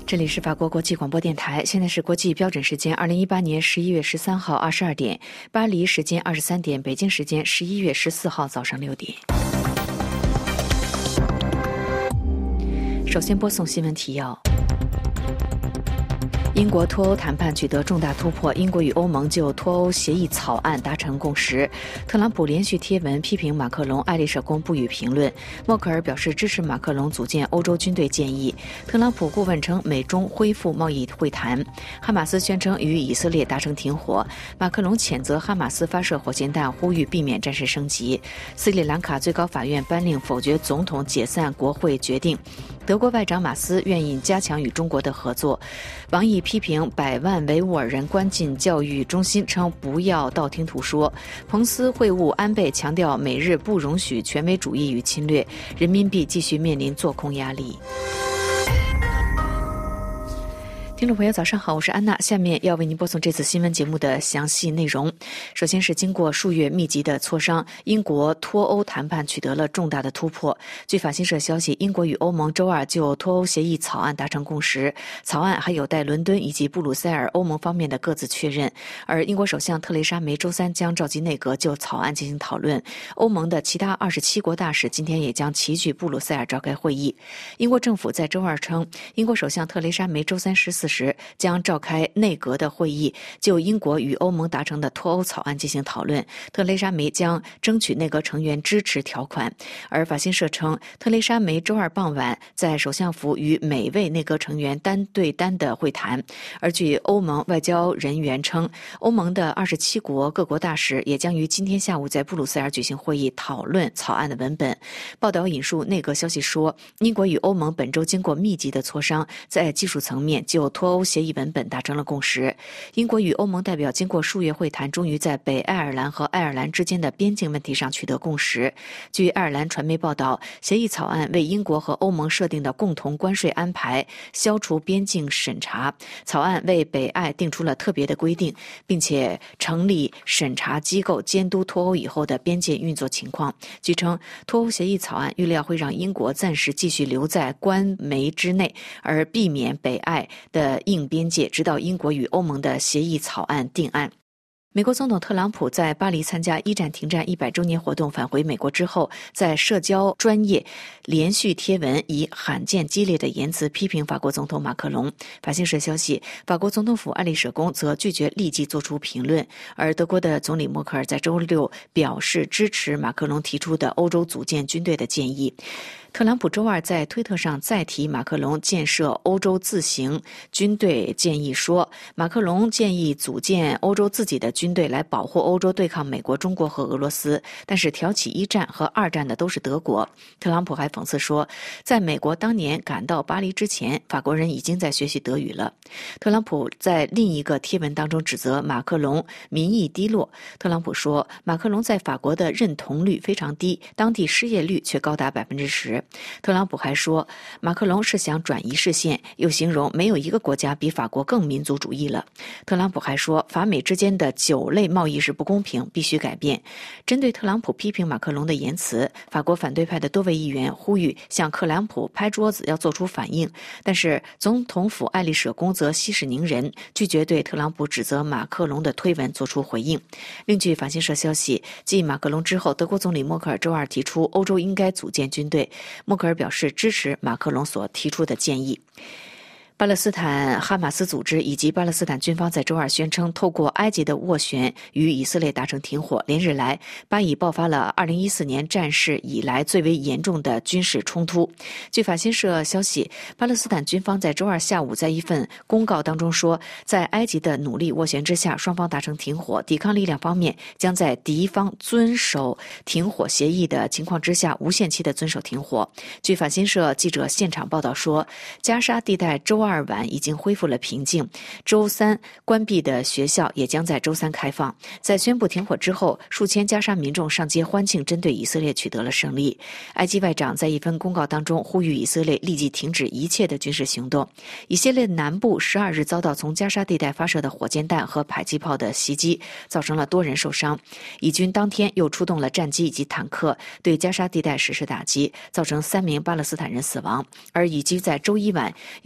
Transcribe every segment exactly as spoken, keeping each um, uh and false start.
这里是法国国际广播电台，现在是国际标准时间二零一八年十一月十三号二十二点，巴黎时间二十三点，北京时间十一月十四号早上六点。首先播送新闻提要。英国脱欧谈判取得重大突破，英国与欧盟就脱欧协议草案达成共识。特朗普连续贴文批评马克龙，爱丽舍宫不予评论。默克尔表示支持马克龙组建欧洲军队建议。特朗普顾问称美中恢复贸易会谈。哈马斯宣称与以色列达成停火。马克龙谴责哈马斯发射火箭弹，呼吁避免战事升级。斯里兰卡最高法院颁令否决总统解散国会决定。德国外长马斯愿意加强与中国的合作。王毅批评百万维吾尔人关进教育中心，称不要道听途说。彭斯会晤安倍，强调美日不容许权威主义与侵略，人民币继续面临做空压力。听众朋友早上好，我是安娜，下面要为您播送这次新闻节目的详细内容。首先是经过数月密集的磋商，英国脱欧谈判取得了重大的突破。据法新社消息，英国与欧盟周二就脱欧协议草案达成共识，草案还有待伦敦以及布鲁塞尔欧盟方面的各自确认。而英国首相特蕾莎梅周三将召集内阁就草案进行讨论，欧盟的其他二十七国大使今天也将齐聚布鲁塞尔召开会议。英国政府在周二称，英国首相特蕾莎梅周三十四时将召开内阁的会议，就英国与欧盟达成的脱欧草案进行讨论。特蕾莎梅将争取内阁成员支持条款。而法新社称，特蕾莎梅周二傍晚在首相府与每位内阁成员单对单的会谈。而据欧盟外交人员称，欧盟的二十七国各国大使也将于今天下午在布鲁塞尔举行会议，讨论草案的文本。报道引述内阁消息说，英国与欧盟本周经过密集的磋商，在技术层面就脱欧协议文本达成了共识。英国与欧盟代表经过数月会谈，终于在北爱尔兰和爱尔兰之间的边境问题上取得共识。据爱尔兰传媒报道，协议草案为英国和欧盟设定的共同关税安排消除边境审查。草案为北爱定出了特别的规定，并且成立审查机构监督脱欧以后的边界运作情况。据称，脱欧协议草案预料会让英国暂时继续留在关梅之内，而避免北爱的硬边界，直到英国与欧盟的协议草案定案。美国总统特朗普在巴黎参加一战停战一百周年活动返回美国之后，在社交专业连续贴文，以罕见激烈的言辞批评法国总统马克龙。法新社消息，法国总统府爱丽舍宫则拒绝立即做出评论。而德国的总理默克尔在周六表示支持马克龙提出的欧洲组建军队的建议。特朗普周二在推特上再提马克龙建设欧洲自行军队建议，说马克龙建议组建欧洲自己的军队来保护欧洲对抗美国、中国和俄罗斯，但是挑起一战和二战的都是德国。特朗普还讽刺说，在美国当年赶到巴黎之前，法国人已经在学习德语了。特朗普在另一个贴文当中指责马克龙民意低落。特朗普说，马克龙在法国的认同率非常低，当地失业率却高达百分之十。特朗普还说，马克龙是想转移视线，又形容没有一个国家比法国更民族主义了。特朗普还说，法美之间的酒类贸易是不公平，必须改变。针对特朗普批评马克龙的言辞，法国反对派的多位议员呼吁向特朗普拍桌子，要做出反应。但是总统府爱丽舍宫则息事宁人，拒绝对特朗普指责马克龙的推文做出回应。另据法新社消息，继马克龙之后，德国总理默克尔周二提出欧洲应该组建军队。默克尔表示支持马克龙所提出的建议。巴勒斯坦哈马斯组织以及巴勒斯坦军方在周二宣称，透过埃及的斡旋与以色列达成停火。连日来，巴以爆发了二零一四年战事以来最为严重的军事冲突。据法新社消息，巴勒斯坦军方在周二下午在一份公告当中说，在埃及的努力斡旋之下，双方达成停火。抵抗力量方面将在敌方遵守停火协议的情况之下，无限期的遵守停火。据法新社记者现场报道说，加沙地带周二晚已经恢复了平静，周三关闭的学校也将在周三开放。在宣布停火之后，数千加沙民众上街欢庆，针对以色列取得了胜利。埃及外长在一份公告当中呼吁以色列立即停止一切的军事行动。以色列南部十二日遭到从加沙地带发射的火箭弹和迫击炮的袭击，造成了多人受伤。以军当天又出动了战机以及坦克对加沙地带实施打击，造成三名巴勒斯坦人死亡。而以军在周一晚又对哈马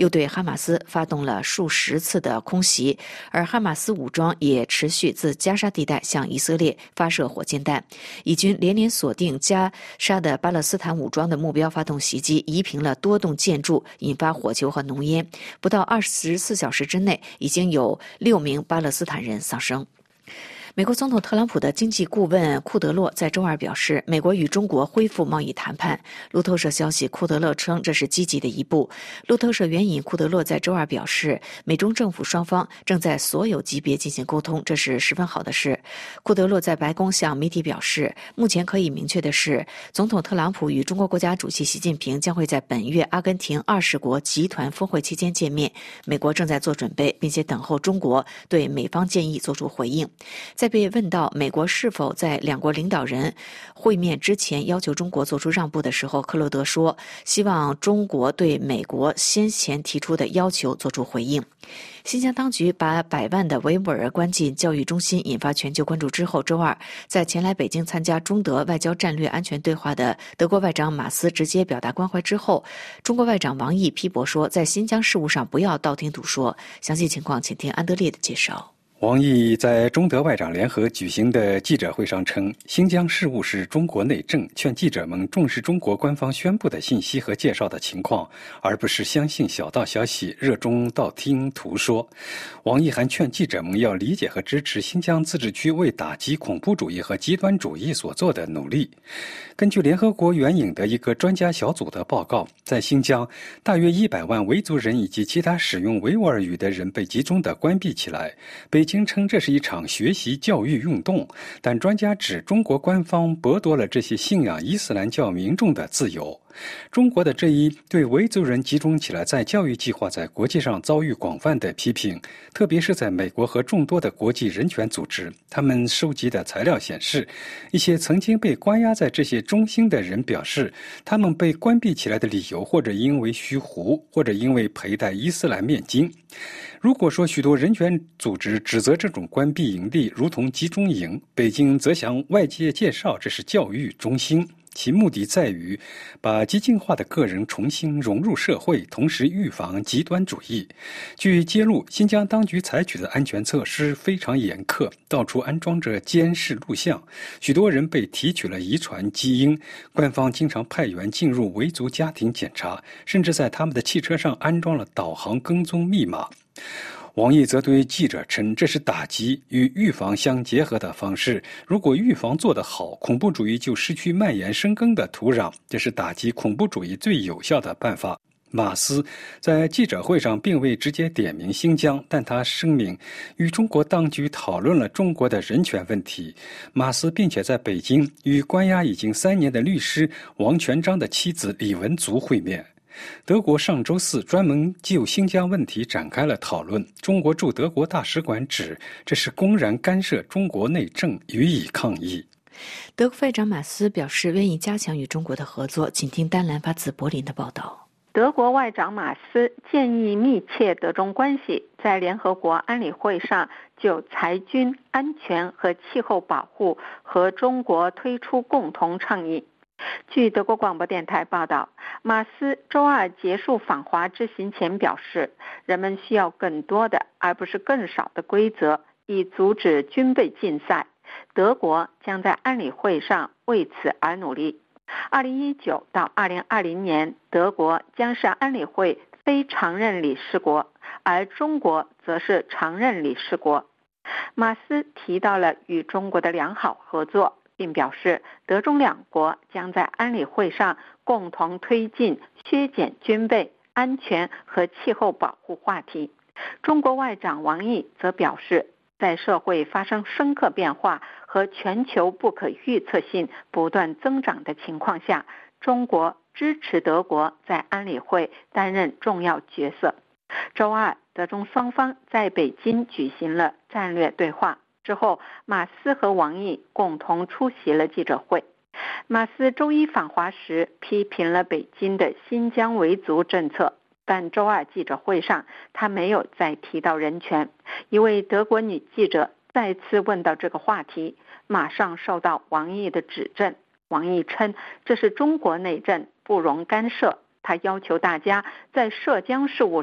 马斯发动了数十次的空袭，而哈马斯武装也持续自加沙地带向以色列发射火箭弹。以军连连锁定加沙的巴勒斯坦武装的目标发动袭击，夷平了多栋建筑，引发火球和浓烟。不到二十四小时之内，已经有六名巴勒斯坦人丧生。美国总统特朗普的经济顾问库德洛在周二表示，美国与中国恢复贸易谈判。路透社消息，库德洛称这是积极的一步。路透社援引库德洛在周二表示，美中政府双方正在所有级别进行沟通，这是十分好的事。库德洛在白宫向媒体表示，目前可以明确的是，总统特朗普与中国国家主席习近平将会在本月阿根廷二十国集团峰会期间见面。美国正在做准备，并且等候中国对美方建议做出回应。在被问到美国是否在两国领导人会面之前要求中国做出让步的时候，克洛德说，希望中国对美国先前提出的要求做出回应。新疆当局把百万的维吾尔关进教育中心，引发全球关注之后，周二在前来北京参加中德外交战略安全对话的德国外长马斯直接表达关怀之后，中国外长王毅批驳说，在新疆事务上不要道听途说。详细情况请听安德烈的介绍。 王毅在中德外长联合举行的记者会上称，新疆事务是中国内政，劝记者们重视中国官方宣布的信息和介绍的情况，而不是相信小道消息，热衷道听途说。王毅还劝记者们要理解和支持新疆自治区为打击恐怖主义和极端主义所做的努力。根据联合国援引的一个专家小组的报告，在新疆，大约一百万维族人以及其他使用维吾尔语的人被集中地关闭起来。北京称这是一场学习教育运动，但专家指中国官方剥夺了这些信仰伊斯兰教民众的自由。中国的这一对维族人集中起来在教育计划在国际上遭遇广泛的批评，特别是在美国和众多的国际人权组织。他们收集的材料显示，一些曾经被关押在这些中心的人表示，他们被关闭起来的理由或者因为虚胡，或者因为佩戴伊斯兰面巾。如果说许多人权组织指责这种关闭营地如同集中营，北京则向外界介绍这是教育中心，其目的在于把激进化的个人重新融入社会，同时预防极端主义。据揭露，新疆当局采取的安全措施非常严苛，到处安装着监视录像，许多人被提取了遗传基因，官方经常派员进入维族家庭检查，甚至在他们的汽车上安装了导航跟踪密码。王毅则对记者称，这是打击与预防相结合的方式。如果预防做得好，恐怖主义就失去蔓延生根的土壤，这是打击恐怖主义最有效的办法。马斯在记者会上并未直接点名新疆，但他声明与中国当局讨论了中国的人权问题。马斯并且在北京与关押已经三年的律师王全璋的妻子李文足会面。德国上周四专门就新疆问题展开了讨论。中国驻德国大使馆指这是公然干涉中国内政，予以抗议。 德国外长马斯表示愿意加强与中国的合作。请听丹兰发自柏林的报道。 德国外长马斯建议密切德中关系，在联合国安理会上就裁军、安全和气候保护和中国推出共同倡议。据德国广播电台报道，马斯周二结束访华之行前表示，人们需要更多的而不是更少的规则，以阻止军备竞赛。德国将在安理会上为此而努力。二零一九到二零二零年，德国将是安理会非常任理事国，而中国则是常任理事国。马斯提到了与中国的良好合作，并表示德中两国将在安理会上共同推进削减军备、安全和气候保护话题。中国外长王毅则表示，在社会发生深刻变化和全球不可预测性不断增长的情况下，中国支持德国在安理会担任重要角色。周二，德中双方在北京举行了战略对话。之后，马斯和王毅共同出席了记者会。马斯周一访华时批评了北京的新疆维族政策，但周二记者会上他没有再提到人权。一位德国女记者再次问到这个话题，马上受到王毅的指正。王毅称这是中国内政，不容干涉。他要求大家在涉疆事务上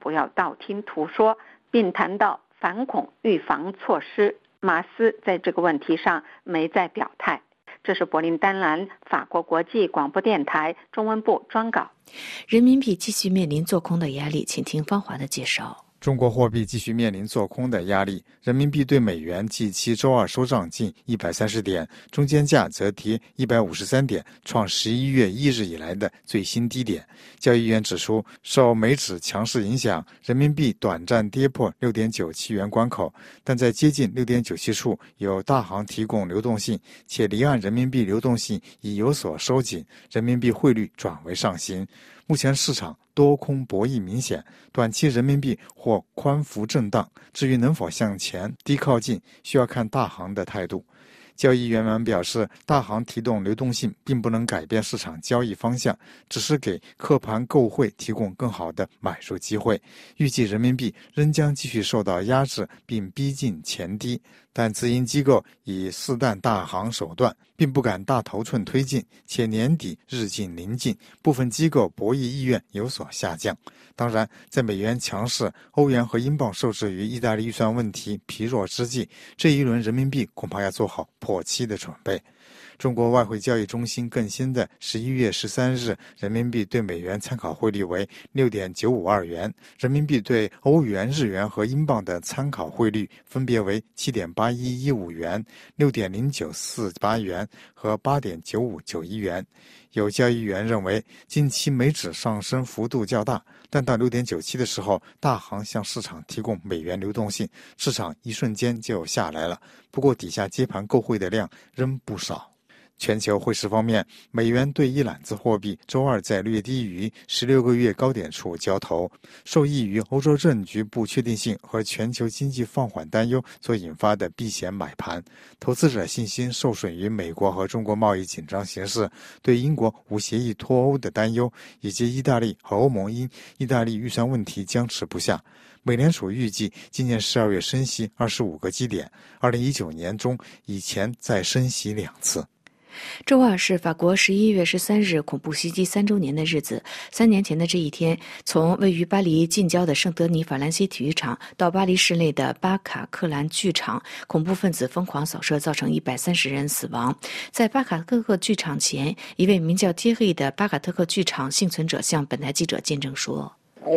不要道听途说，并谈到反恐预防措施。马斯在这个问题上没再表态。这是柏林丹兰法国国际广播电台中文部专稿。 人民币继续面临做空的压力，请听方华的介绍。 中国货币继续面临做空的压力，人民币对美元 G 七周二收涨近一百三十点，中间价则跌一百五十三点，创十一月一日以来的最新低点。交易员指出，受美指强势影响，人民币短暂跌破 六点九七元关口，但在接近 六点九七处有大行提供流动性，且离岸人民币流动性已有所收紧，人民币汇率转为上行。目前市场多空博弈明显，短期人民币或宽幅震荡，至于能否向前低靠近，需要看大行的态度。交易员们表示，大行提动流动性并不能改变市场交易方向，只是给客盘购汇提供更好的买入机会。预计人民币仍将继续受到压制并逼近前低，但资金机构以试淡大行手段，并不敢大头寸推进，且年底日近临近，部分机构博弈意愿有所下降。当然，在美元强势、欧元和英镑受制于意大利预算问题疲弱之际，这一轮人民币恐怕要做好破七的准备。中国外汇交易中心更新的十一月十三日人民币对美元参考汇率为 六点九五二元，人民币对欧元、日元和英镑的参考汇率分别为 七点八一一五元、六点零九四八元和 八点九五九一元。有交易员认为，近期美指上升幅度较大，但到 六点九七的时候，大行向市场提供美元流动性，市场一瞬间就下来了。不过底下接盘购汇的量仍不少。全球汇市方面，美元对一揽子货币周二在略低于十六个月高点处交投，受益于欧洲政局不确定性和全球经济放缓担忧所引发的避险买盘。投资者信心受损于美国和中国贸易紧张形势，对英国无协议脱欧的担忧，以及意大利和欧盟因意大利预算问题僵持不下。美联储预计今年十二月升息二十五个基点，二零一九年中以前再升息两次。 周二是法国十一月十三日恐怖袭击三周年的日子。三年前的这一天，从位于巴黎近郊的圣德尼法兰西体育场到巴黎市内的巴卡克兰剧场，恐怖分子疯狂扫射，造成一百三十人死亡。在巴卡特克剧场前，一位名叫杰瑞的巴卡特克剧场幸存者向本台记者见证说：“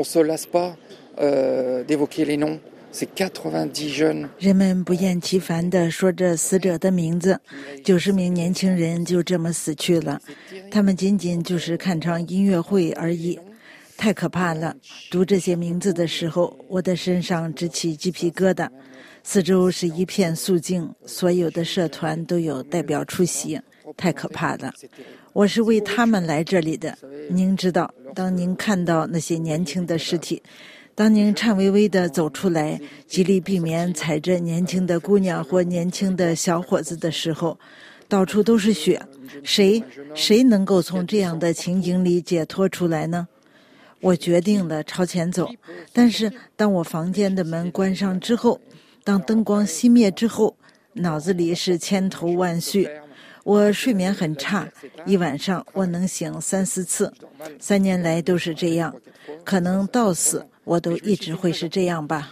人们不厌其烦地说着死者的名字，九十名年轻人就这么死去了。他们仅仅就是看场音乐会而已，太可怕了。读这些名字的时候，我的身上直起鸡皮疙瘩。四周是一片肃静，所有的社团都有代表出席，太可怕了。我是为他们来这里的。您知道，当您看到那些年轻的尸体，当您颤巍巍地走出来，极力避免踩着年轻的姑娘或年轻的小伙子的时候，到处都是血。谁谁能够从这样的情景里解脱出来呢？我决定了朝前走，但是当我房间的门关上之后，当灯光熄灭之后，脑子里是千头万绪。我睡眠很差，一晚上我能醒三四次，三年来都是这样，可能到死我都一直会是这样吧。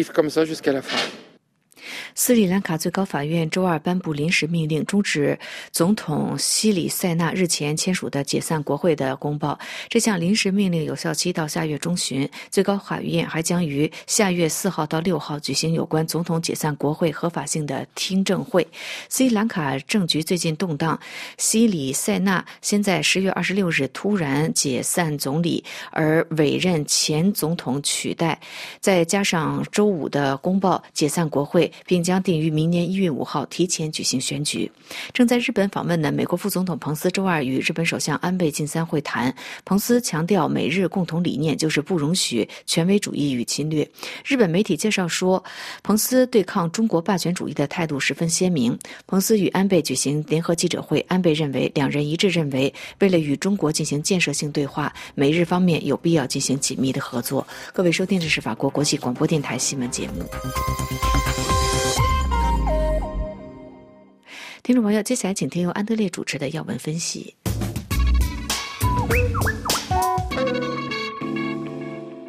斯里兰卡最高法院周二颁布临时命令，终止总统西里塞纳日前签署的解散国会的公报。这项临时命令有效期到下月中旬。最高法院还将于下月四号到六号举行有关总统解散国会合法性的听证会。斯里兰卡政局最近动荡，西里塞纳先在十月二十六日突然解散总理，而委任前总统取代，再加上周五的公报解散国会，并将定于明年一月五号提前举行选举。正在日本访问的美国副总统彭斯周二与日本首相安倍晋三会谈。彭斯强调，美日共同理念就是不容许权威主义与侵略。日本媒体介绍说，彭斯对抗中国霸权主义的态度十分鲜明。彭斯与安倍举行联合记者会，安倍认为两人一致认为，为了与中国进行建设性对话，美日方面有必要进行紧密的合作。各位收听的是法国国际广播电台新闻节目。听众朋友，接下来请听由安德烈主持的要闻分析。 各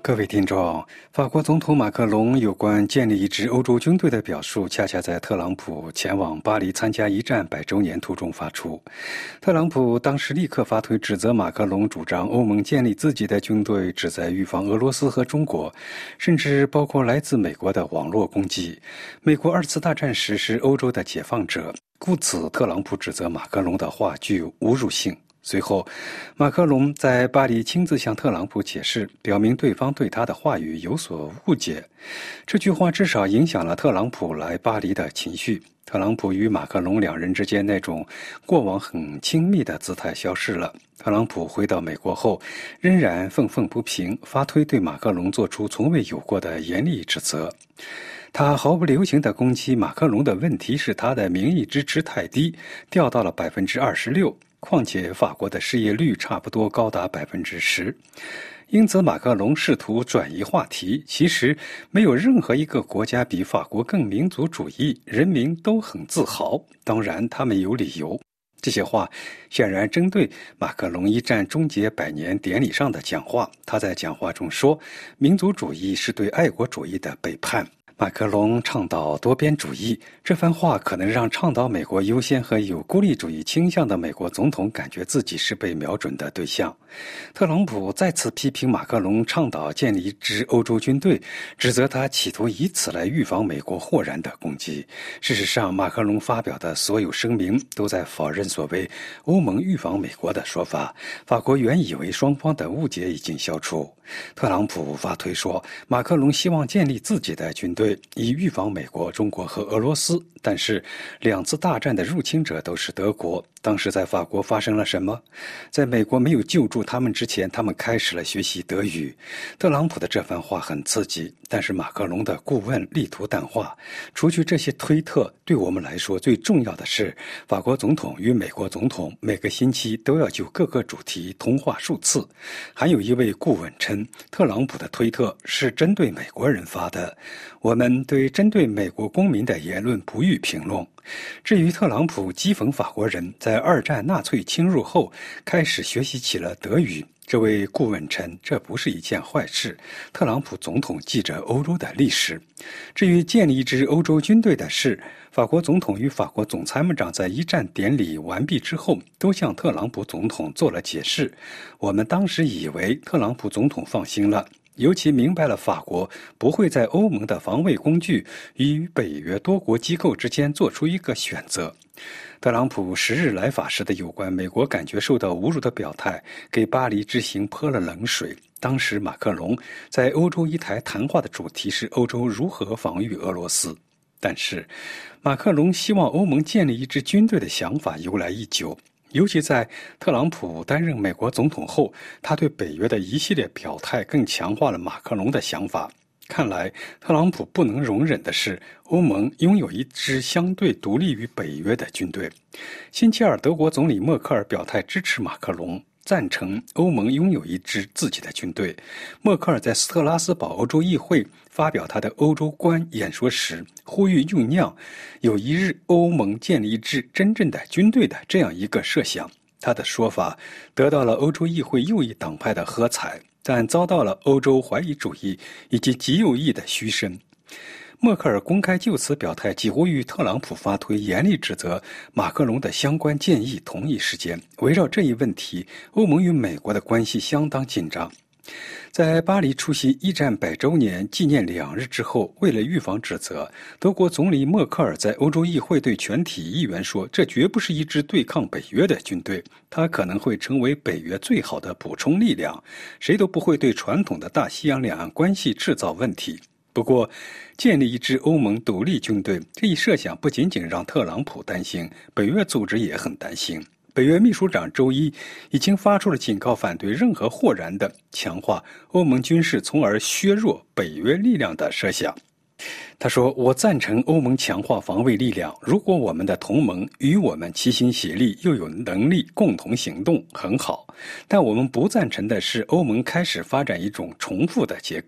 各位听众，法国总统马克龙有关建立一支欧洲军队的表述，恰恰在特朗普前往巴黎参加一战百周年途中发出。特朗普当时立刻发推指责马克龙主张欧盟建立自己的军队，旨在预防俄罗斯和中国，甚至包括来自美国的网络攻击。美国二次大战时是欧洲的解放者，故此特朗普指责马克龙的话具有侮辱性。随后，马克龙在巴黎亲自向特朗普解释，表明对方对他的话语有所误解。这句话至少影响了特朗普来巴黎的情绪。特朗普与马克龙两人之间那种过往很亲密的姿态消失了。特朗普回到美国后，仍然愤愤不平，发推对马克龙做出从未有过的严厉指责。他毫不留情地攻击马克龙的问题是他的民意支持太低，掉到了百分之二十六。况且法国的失业率差不多高达百分之十，因此马克龙试图转移话题。其实没有任何一个国家比法国更民族主义，人民都很自豪。当然，他们有理由。这些话显然针对马克龙一战终结百年典礼上的讲话。他在讲话中说，民族主义是对爱国主义的背叛。马克龙倡导多边主义，这番话可能让倡导美国优先和有孤立主义倾向的美国总统感觉自己是被瞄准的对象。特朗普再次批评马克龙倡导建立一支欧洲军队，指责他企图以此来预防美国豁然的攻击。事实上，马克龙发表的所有声明都在否认所谓欧盟预防美国的说法。法国原以为双方的误解已经消除。特朗普发推说，马克龙希望建立自己的军队，以预防美国、中国和俄罗斯。但是两次大战的入侵者都是德国。当时在法国发生了什么？在美国没有救助他们之前，他们开始了学习德语。特朗普的这番话很刺激，但是马克龙的顾问力图淡化。除去这些推特，对我们来说最重要的是，法国总统与美国总统每个星期都要就各个主题通话数次。还有一位顾问称，特朗普的推特是针对美国人发的。我们对针对美国公民的言论不予评论。至于特朗普讥讽法国人在二战纳粹侵入后开始学习起了德语，这位顾问称这不是一件坏事。特朗普总统记着欧洲的历史。至于建立一支欧洲军队的事，法国总统与法国总参谋长在一战典礼完毕之后都向特朗普总统做了解释。我们当时以为特朗普总统放心了，尤其明白了法国不会在欧盟的防卫工具与北约多国机构之间做出一个选择。特朗普十日来法时的有关美国感觉受到侮辱的表态，给巴黎之行泼了冷水。当时马克龙在欧洲一台谈话的主题是欧洲如何防御俄罗斯。但是马克龙希望欧盟建立一支军队的想法由来已久。尤其在特朗普担任美国总统后，他对北约的一系列表态更强化了马克龙的想法。看来特朗普不能容忍的是欧盟拥有一支相对独立于北约的军队。星期二，德国总理默克尔表态支持马克龙，赞成欧盟拥有一支自己的军队。默克尔在斯特拉斯堡欧洲议会发表他的欧洲观演说时，呼吁酝酿有一日欧盟建立一支真正的军队的这样一个设想。他的说法得到了欧洲议会右翼党派的喝彩，但遭到了欧洲怀疑主义以及极右翼的嘘声。默克尔公开就此表态，几乎与特朗普发推严厉指责马克龙的相关建议同一时间。围绕这一问题，欧盟与美国的关系相当紧张。在巴黎出席一战百周年纪念两日之后，为了预防指责，德国总理默克尔在欧洲议会对全体议员说，这绝不是一支对抗北约的军队，它可能会成为北约最好的补充力量，谁都不会对传统的大西洋两岸关系制造问题。不过，建立一支欧盟独立军队这一设想不仅仅让特朗普担心，北约组织也很担心。北约秘书长周一已经发出了警告，反对任何豁然的强化欧盟军事从而削弱北约力量的设想。他说，我赞成欧盟强化防卫力量，如果我们的同盟与我们齐心协力，又有能力共同行动，很好。但我们不赞成的是欧盟开始发展一种重复的结构。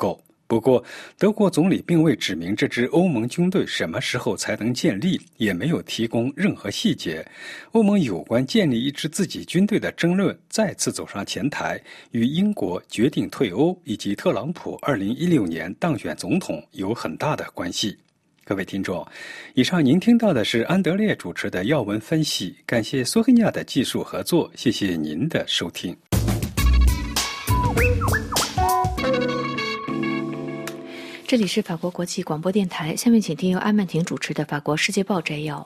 不过，德国总理并未指明这支欧盟军队什么时候才能建立，也没有提供任何细节。欧盟有关建立一支自己军队的争论再次走上前台，与英国决定退欧以及特朗普二零一六年当选总统有很大的关系。各位听众，以上您听到的是安德烈主持的要闻分析，感谢苏黑亚的技术合作，谢谢您的收听。 这里是法国国际广播电台，下面请听由安曼婷主持的法国世界报摘要。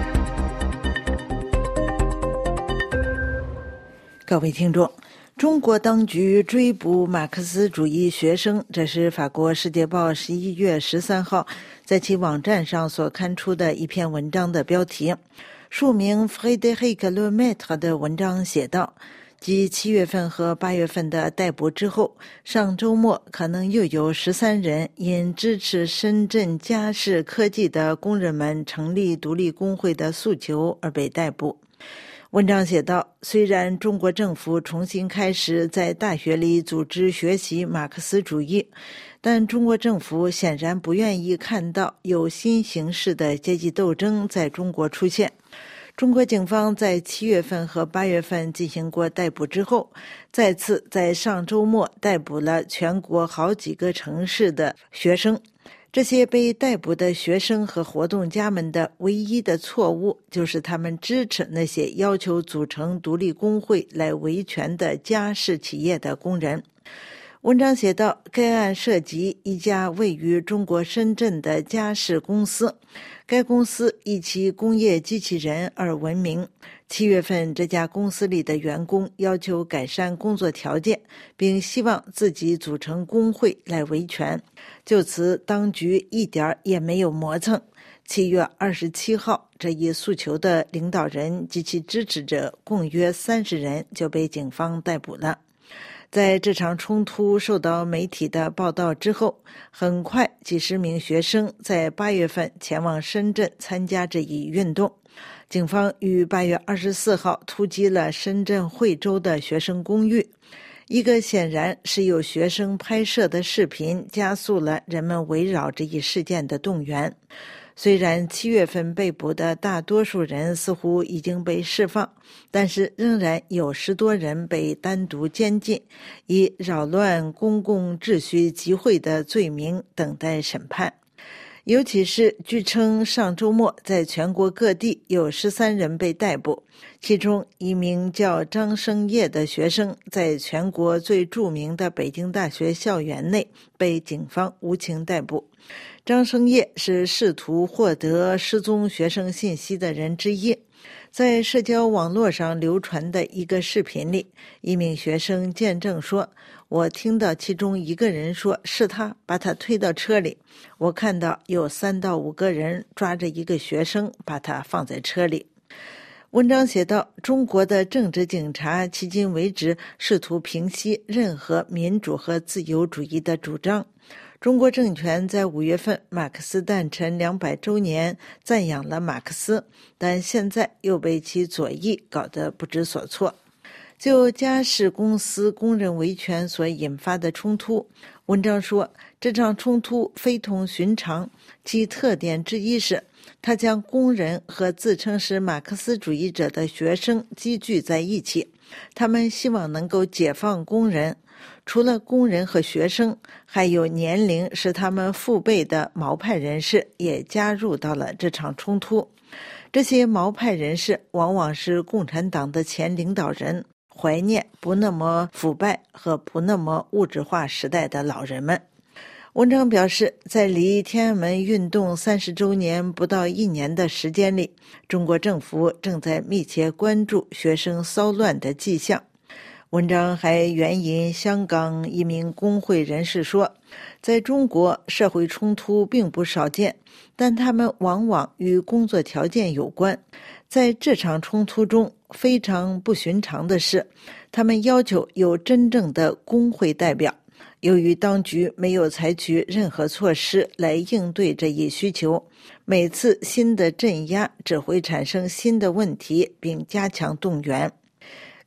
各位听众，中国当局追捕马克思主义学生，这是法国世界报十一月十三号在其网站上所刊出的一篇文章的标题。署名 Frédéric Lemaitre 的文章写道，继七月份和八月份的逮捕之后，上周末可能又有十三人因支持深圳嘉士科技的工人们成立独立工会的诉求而被逮捕。文章写道，虽然中国政府重新开始在大学里组织学习马克思主义，但中国政府显然不愿意看到有新形式的阶级斗争在中国出现。中国警方在七月份和八月份进行过逮捕之后，再次在上周末逮捕了全国好几个城市的学生。这些被逮捕的学生和活动家们的唯一的错误，就是他们支持那些要求组成独立工会来维权的家士企业的工人。文章写道，该案涉及一家位于中国深圳的家士公司，该公司以其工业机器人而闻名。七月份，这家公司里的员工要求改善工作条件，并希望自己组成工会来维权。就此，当局一点也没有磨蹭。七月二十七号，这一诉求的领导人及其支持者共约三十人就被警方逮捕了。在这场冲突受到媒体的报道之后，很快几十名学生在八月份前往深圳参加这一运动。警方于八月二十四号突击了深圳惠州的学生公寓，一个显然是由学生拍摄的视频加速了人们围绕这一事件的动员。虽然七月份被捕的大多数人似乎已经被释放，但是仍然有十多人被单独监禁，以扰乱公共秩序集会的罪名等待审判。尤其是据称上周末在全国各地有十三人被逮捕，其中一名叫张生业的学生在全国最著名的北京大学校园内被警方无情逮捕。张生业是试图获得失踪学生信息的人之一。在社交网络上流传的一个视频里，一名学生见证说，我听到其中一个人说是他把他推到车里，我看到有三到五个人抓着一个学生把他放在车里。文章写道，中国的政治警察迄今为止试图平息任何民主和自由主义的主张。中国政权在五月份马克思诞辰两百周年赞扬了马克思，但现在又被其左翼搞得不知所措。就嘉士公司工人维权所引发的冲突，文章说，这场冲突非同寻常，其特点之一是他将工人和自称是马克思主义者的学生积聚在一起，他们希望能够解放工人。除了工人和学生，还有年龄是他们父辈的毛派人士也加入到了这场冲突。这些毛派人士往往是共产党的前领导人，怀念不那么腐败和不那么物质化时代的老人们。文章表示，在离天安门运动三十周年不到一年的时间里，中国政府正在密切关注学生骚乱的迹象。文章还援引香港一名工会人士说，在中国社会冲突并不少见，但他们往往与工作条件有关。在这场冲突中，非常不寻常的是，他们要求有真正的工会代表。由于当局没有采取任何措施来应对这一需求，每次新的镇压只会产生新的问题并加强动员。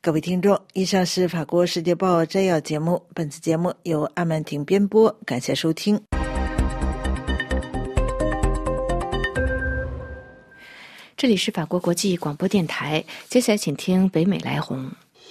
各位听众，以上是法国世界报摘要节目，本次节目由阿曼婷编播，感谢收听。 这里是法国国际广播电台，接下来请听北美来鸿。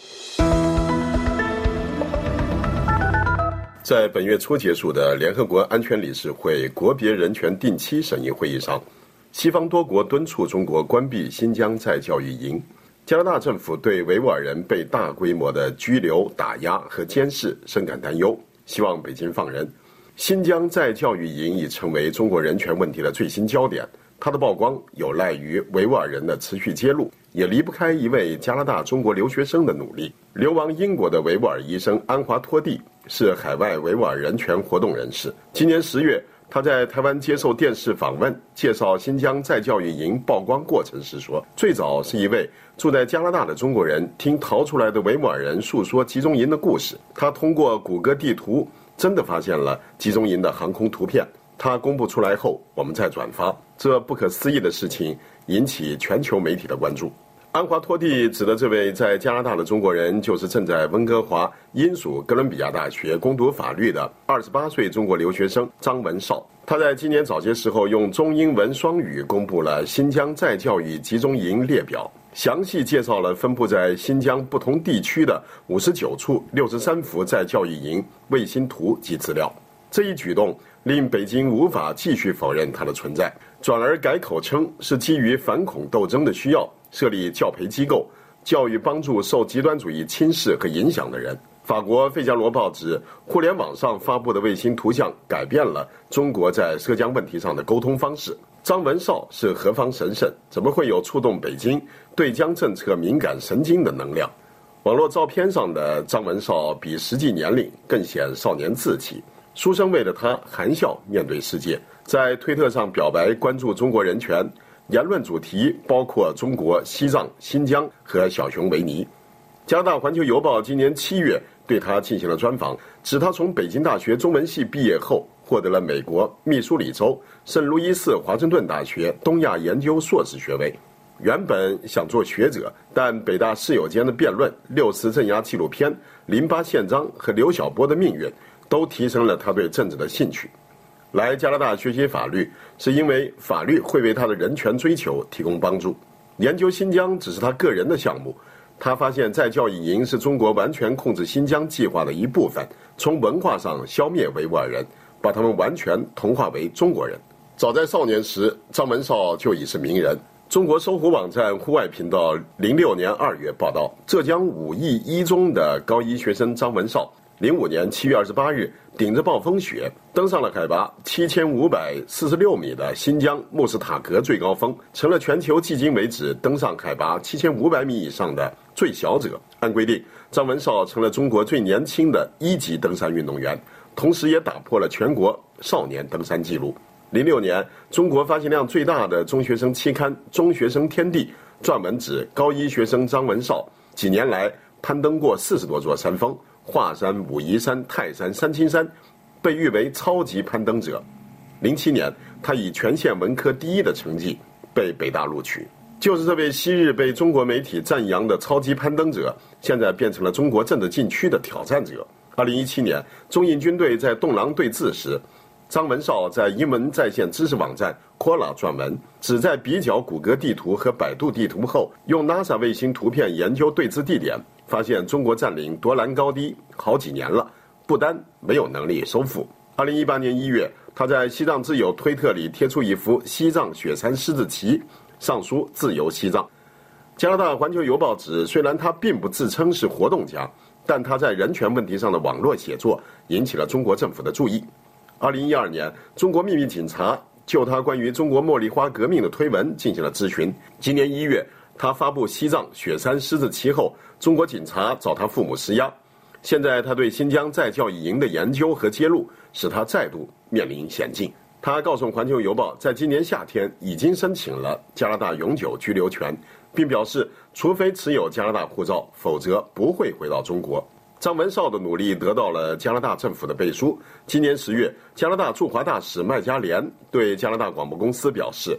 在本月初结束的联合国安全理事会国别人权定期审议会议上，西方多国敦促中国关闭新疆再教育营。加拿大政府对维吾尔人被大规模的拘留、打压和监视深感担忧，希望北京放人。新疆再教育营已成为中国人权问题的最新焦点，它的曝光有赖于维吾尔人的持续揭露，也离不开一位加拿大中国留学生的努力。流亡英国的维吾尔医生安华托蒂是海外维吾尔人权活动人士。今年十月，他在台湾接受电视访问，介绍新疆再教育营曝光过程时说，最早是一位住在加拿大的中国人听逃出来的维吾尔人述说集中营的故事，他通过谷歌地图真的发现了集中营的航空图片，他公布出来后我们再转发，这不可思议的事情引起全球媒体的关注。安华托蒂指的这位在加拿大的中国人，就是正在温哥华英属哥伦比亚大学攻读法律的二十八岁中国留学生张文绍。他在今年早些时候用中英文双语公布了新疆再教育集中营列表，详细介绍了分布在新疆不同地区的五十九处六十三幅再教育营卫星图及资料。这一举动令北京无法继续否认它的存在，转而改口称是基于反恐斗争的需要，设立教培机构，教育帮助受极端主义侵蚀和影响的人。法国《费加罗报》指，互联网上发布的卫星图像改变了中国在涉疆问题上的沟通方式。张文绍是何方神圣？怎么会有触动北京对疆政策敏感神经的能量？网络照片上的张文绍比实际年龄更显少年稚气。书生为了他含笑面对世界，在推特上表白关注中国人权，言论主题包括中国、西藏、新疆和小熊维尼。加拿大《环球邮报》今年七月对他进行了专访，指他从北京大学中文系毕业后，获得了美国密苏里州圣路易斯华盛顿大学东亚研究硕士学位。原本想做学者，但北大室友间的辩论、六四镇压纪录片、淋巴宪章和刘晓波的命运都提升了他对政治的兴趣。来加拿大学习法律，是因为法律会为他的人权追求提供帮助。研究新疆只是他个人的项目，他发现再教育营是中国完全控制新疆计划的一部分，从文化上消灭维吾尔人，把他们完全同化为中国人。早在少年时，张文绍就已是名人。中国搜狐网站户外频道零六年二月报道，浙江武义一中的高一学生张文绍，零五年七月二十八日顶着暴风雪登上了海拔七千五百四十六米的新疆穆斯塔格最高峰，成了全球迄今为止登上海拔七千五百米以上的最小者。按规定，张文绍成了中国最年轻的一级登山运动员，同时也打破了全国少年登山纪录。零六年，中国发行量最大的中学生期刊《中学生天地》撰文指，高一学生张文绍几年来攀登过四十多座山峰，华山、武夷山、泰山、三清山，被誉为超级攀登者。零七年，他以全县文科第一的成绩被北大录取。就是这位昔日被中国媒体赞扬的超级攀登者，现在变成了中国政治禁区的挑战者。二零一七年，中印军队在洞朗对峙时，张文绍在英文在线知识网站 Quora 撰文，旨在比较谷歌地图和百度地图后，用 NASA 卫星图片研究对峙地点，发现中国占领夺兰高低好几年了，不丹没有能力收复。二零一八年一月，他在西藏之友推特里贴出一幅西藏雪山狮子旗，上书自由西藏。加拿大《环球邮报》指，虽然他并不自称是活动家，但他在人权问题上的网络写作引起了中国政府的注意。二零一二年，中国秘密警察就他关于中国茉莉花革命的推文进行了咨询。今年一月，他发布西藏雪山狮子旗后，中国警察找他父母施压。现在他对新疆再教育营的研究和揭露，使他再度面临险境。他告诉《环球邮报》，在今年夏天已经申请了加拿大永久居留权，并表示，除非持有加拿大护照，否则不会回到中国。张文绍的努力得到了加拿大政府的背书。今年十月，加拿大驻华大使麦加连对加拿大广播公司表示，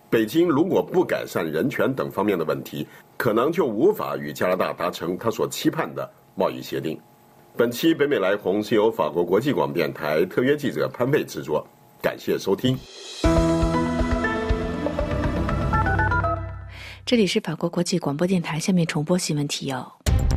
北京如果不改善人权等方面的问题，可能就无法与加拿大达成他所期盼的贸易协定。本期北美来鸿是由法国国际广播电台特约记者潘佩制作，感谢收听。 这里是法国国际广播电台，下面重播新闻提要。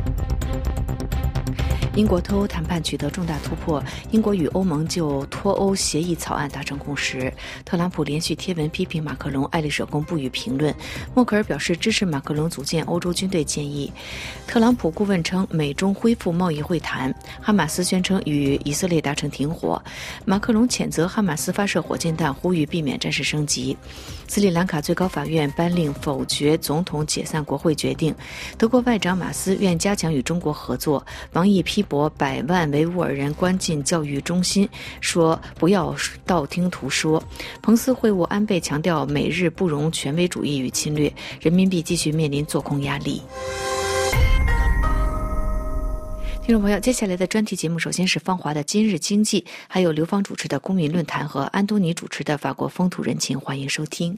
英国脱欧谈判取得重大突破，英国与欧盟就脱欧协议草案达成共识。特朗普连续贴文批评马克龙，爱丽舍宫不予评论。默克尔表示支持马克龙组建欧洲军队建议。特朗普顾问称美中恢复贸易会谈。哈马斯宣称与以色列达成停火。马克龙谴责哈马斯发射火箭弹，呼吁避免战事升级。斯里兰卡最高法院颁令否决总统解散国会决定。德国外长马斯愿加强与中国合作。王毅批驳百万维吾尔人关进教育中心，说不要道听途说。彭斯会晤安倍，强调美日不容权威主义与侵略，人民币继续面临做空压力。听众朋友，接下来的专题节目首先是方华的今日经济，还有刘芳主持的公民论坛和安东尼主持的法国风土人情，欢迎收听。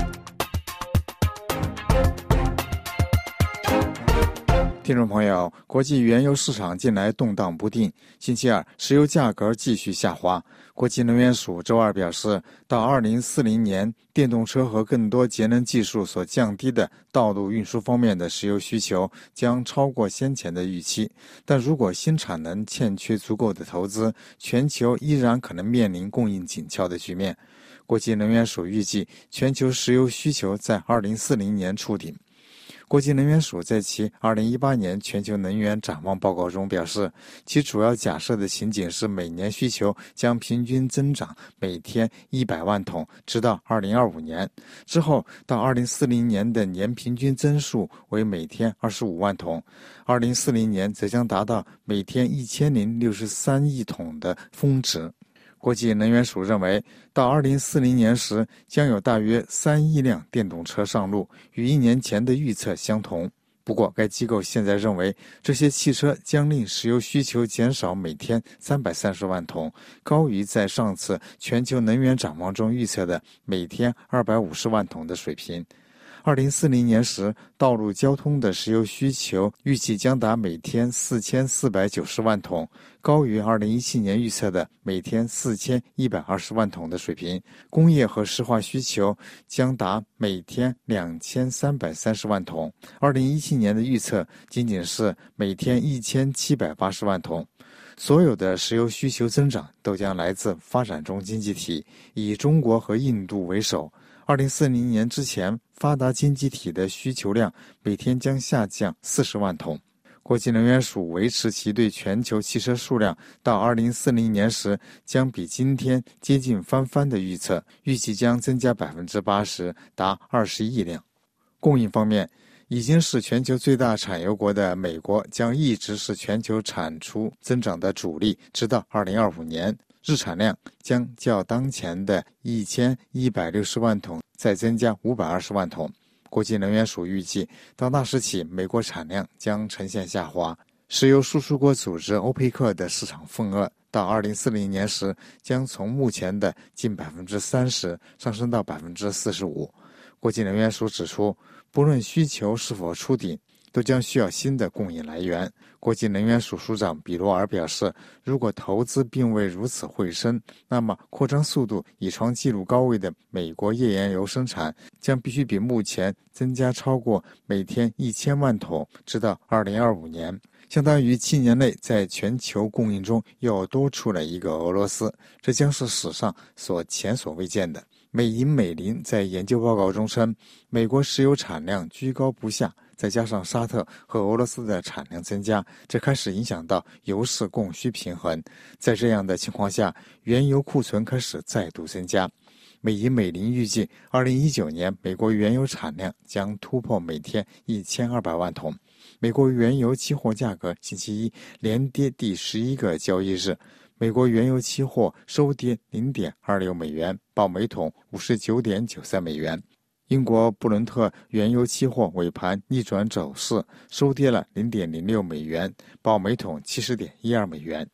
听众朋友，国际原油市场近来动荡不定，星期二石油价格继续下滑。国际能源署周二表示，到二零四零年，电动车和更多节能技术所降低的道路运输方面的石油需求将超过先前的预期，但如果新产能欠缺足够的投资，全球依然可能面临供应紧俏的局面。国际能源署预计，全球石油需求在二零四零年触顶。国际能源署在其二零一八年全球能源展望报告中表示，其主要假设的情景是每年需求将平均增长每天一百万桶，直到二零二五年。之后到二零四零年的年平均增速为每天二十五万桶，二零四零年则将达到每天一千零六十三亿桶的峰值。国际能源署认为，到二零四零年时，将有大约三亿辆电动车上路，与一年前的预测相同。不过，该机构现在认为，这些汽车将令石油需求减少每天三百三十万桶，高于在上次全球能源展望中预测的每天二百五十万桶的水平。二零四零年时，道路交通的石油需求预计将达每天四千四百九十万桶，高于二零一七年预测的每天四千一百二十万桶的水平。工业和石化需求将达每天两千三百三十万桶，二零一七年的预测仅仅是每天一千七百八十万桶。所有的石油需求增长都将来自发展中经济体，以中国和印度为首。二零四零年之前，发达经济体的需求量每天将下降四十万桶。国际能源署维持其对全球汽车数量到二零四零年时将比今天接近翻番的预测，预计将增加百分之八十，达二十亿辆。供应方面，已经是全球最大产油国的美国将一直是全球产出增长的主力，直到二零二五年。日产量将较当前的一千一百六十万桶再增加五百二十万桶。国际能源署预计，到那时起，美国产量将呈现下滑。石油输出国组织欧佩克的市场份额到二零四零年时将从目前的近百分之三十上升到百分之四十五。国际能源署指出，不论需求是否触顶，都将需要新的供应来源。国际能源署署长比罗尔表示，如果投资并未如此汇升，那么扩张速度已创纪录高位的美国页岩油生产将必须比目前增加超过每天一千万桶，直到二零二五年，相当于七年内在全球供应中又多出了一个俄罗斯，这将是史上所前所未见的。美银美林在研究报告中称，美国石油产量居高不下，再加上沙特和俄罗斯的产量增加，这开始影响到油市供需平衡。在这样的情况下，原油库存开始再度增加。美银美林预计，二零一九年美国原油产量将突破每天一千二百万桶。美国原油期货价格星期一连跌第十一个交易日，美国原油期货收跌 零点二六美元，报每桶 五十九点九三美元。英国布伦特原油期货尾盘逆转走势，收跌了 零点零六美元，报每桶 七十点一二美元。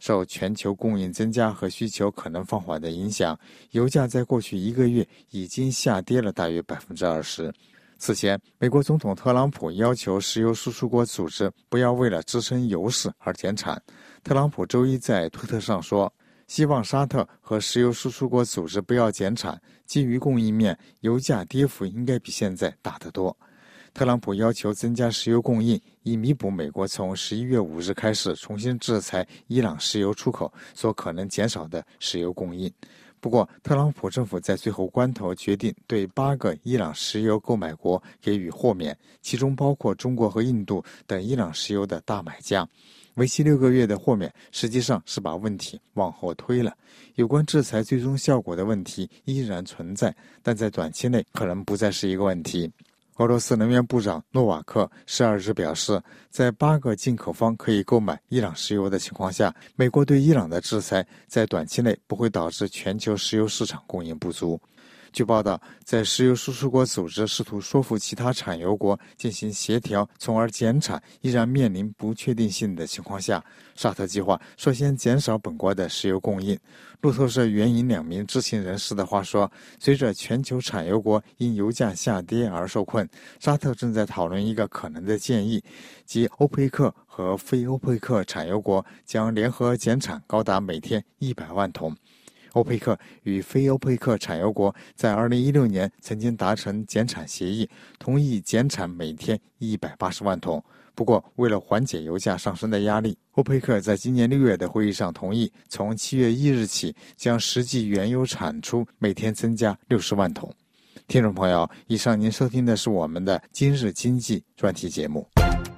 受全球供应增加和需求可能放缓的影响，油价在过去一个月已经下跌了大约百分之二十。此前，美国总统特朗普要求石油输出国组织不要为了支撑油市而减产。特朗普周一在推特上说，希望沙特和石油输出国组织不要减产，基于供应面，油价跌幅应该比现在大得多。特朗普要求增加石油供应，以弥补美国从十一月五日开始重新制裁伊朗石油出口所可能减少的石油供应。不过，特朗普政府在最后关头决定对八个伊朗石油购买国给予豁免，其中包括中国和印度等伊朗石油的大买家。为期六个月的豁免实际上是把问题往后推了。有关制裁最终效果的问题依然存在，但在短期内可能不再是一个问题。俄罗斯能源部长诺瓦克十二日表示，在八个进口方可以购买伊朗石油的情况下，美国对伊朗的制裁在短期内不会导致全球石油市场供应不足。据报道，在石油输出国组织试图说服其他产油国进行协调，从而减产，依然面临不确定性的情况下，沙特计划率先减少本国的石油供应。路透社援引两名知情人士的话说，随着全球产油国因油价下跌而受困，沙特正在讨论一个可能的建议，即欧佩克和非欧佩克产油国将联合减产高达每天一百万桶。欧佩克与非欧佩克产油国在二零一六年曾经达成减产协议，同意减产每天一百八十万桶。不过，为了缓解油价上升的压力，欧佩克在今年六月的会议上同意，从七月一日起将实际原油产出每天增加六十万桶。听众朋友，以上您收听的是我们的今日经济专题节目。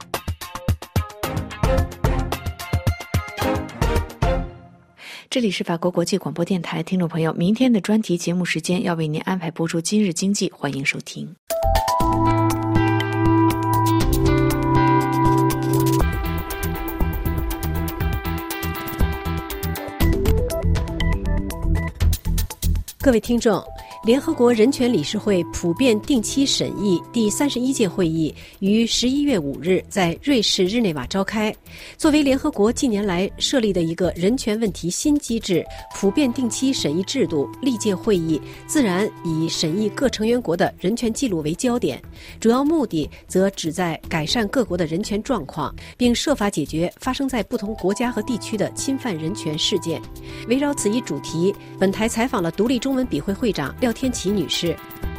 这里是法国国际广播电台，听众朋友，明天的专题节目时间要为您安排播出今日经济，欢迎收听。 各位听众，联合国人权理事会普遍定期审议第三十一届会议于十一月五日在瑞士日内瓦召开。作为联合国近年来设立的一个人权问题新机制，普遍定期审议制度历届会议自然以审议各成员国的人权记录为焦点，主要目的则旨在改善各国的人权状况，并设法解决发生在不同国家和地区的侵犯人权事件。围绕此一主题，本台采访了独立中文笔会会长廖天琪女士。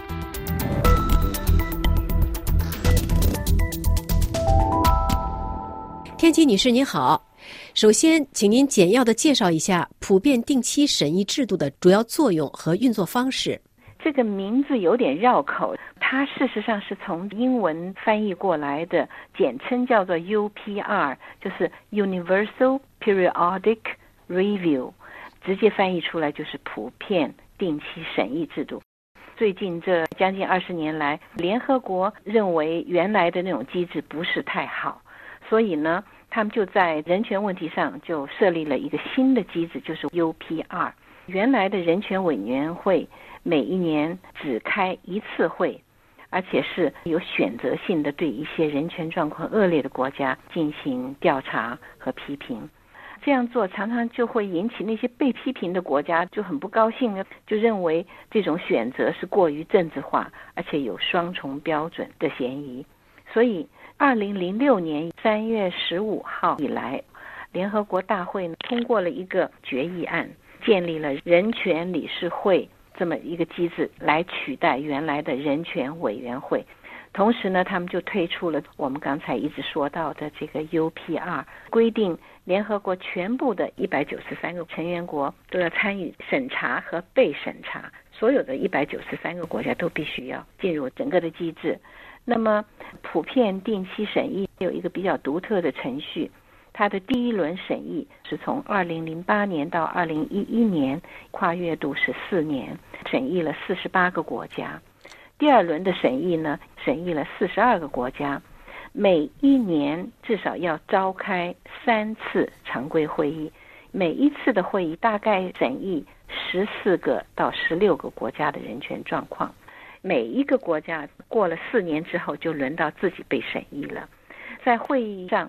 天琪女士您好，首先请您简要地介绍一下普遍定期审议制度的主要作用和运作方式。 这个名字有点绕口，它事实上是从英文翻译过来的，简称叫做 U P R， 就是 Universal Periodic Review， 直接翻译出来就是普遍定期审议制度。最近这将近二十年来，联合国认为原来的那种机制不是太好，所以呢，他们就在人权问题上就设立了一个新的机制，就是 U P R。原来的人权委员会每一年只开一次会，而且是有选择性的对一些人权状况恶劣的国家进行调查和批评。这样做常常就会引起那些被批评的国家就很不高兴，就认为这种选择是过于政治化，而且有双重标准的嫌疑。所以二零零六年三月十五号以来，联合国大会通过了一个决议案，建立了人权理事会这么一个机制来取代原来的人权委员会。同时呢，他们就推出了我们刚才一直说到的这个 U P R， 规定联合国全部的一百九十三个成员国都要参与审查和被审查，所有的一百九十三个国家都必须要进入整个的机制。那么普遍定期审议有一个比较独特的程序，它的第一轮审议是从二零零八年到二零一一年，跨越度是四年，审议了四十八个国家。第二轮的审议呢，审议了四十二个国家，每一年至少要召开三次常规会议，每一次的会议大概审议十四个到十六个国家的人权状况。每一个国家过了四年之后就轮到自己被审议了。在会议上